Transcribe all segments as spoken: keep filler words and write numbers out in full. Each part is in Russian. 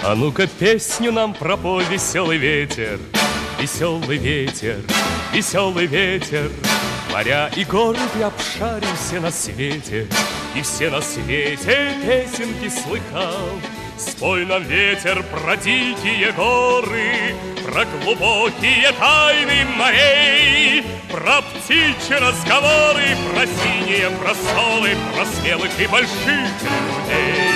А ну-ка песню нам пропой, веселый ветер, веселый ветер, веселый ветер. Моря и горы ты обшарил все на свете, и все на свете песенки слыхал. Спой нам, ветер, про дикие горы, про глубокие тайны морей, про птичьи разговоры, про синие просторы, про смелых и больших людей.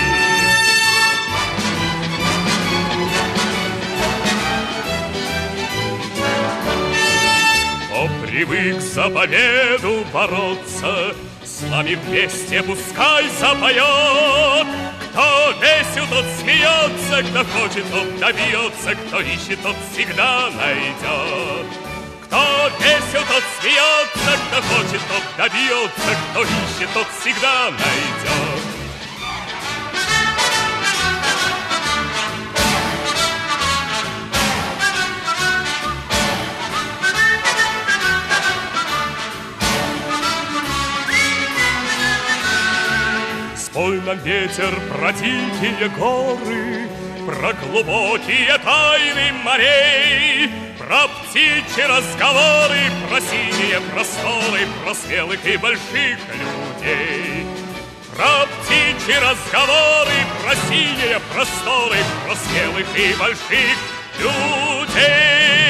Кто привык за победу бороться, с нами вместе пускай запоет. Кто весел, тот смеется, кто хочет, тот добьется, кто ищет, тот всегда найдет. Кто весел, тот смеется, кто хочет, тот добьется, кто ищет, тот всегда найдет. Спой нам, ветер, про дикие горы, про глубокие тайны морей, про птичьи разговоры, про синие просторы, про смелых и больших людей. Про птичьи разговоры, про синие просторы, про смелых и больших людей.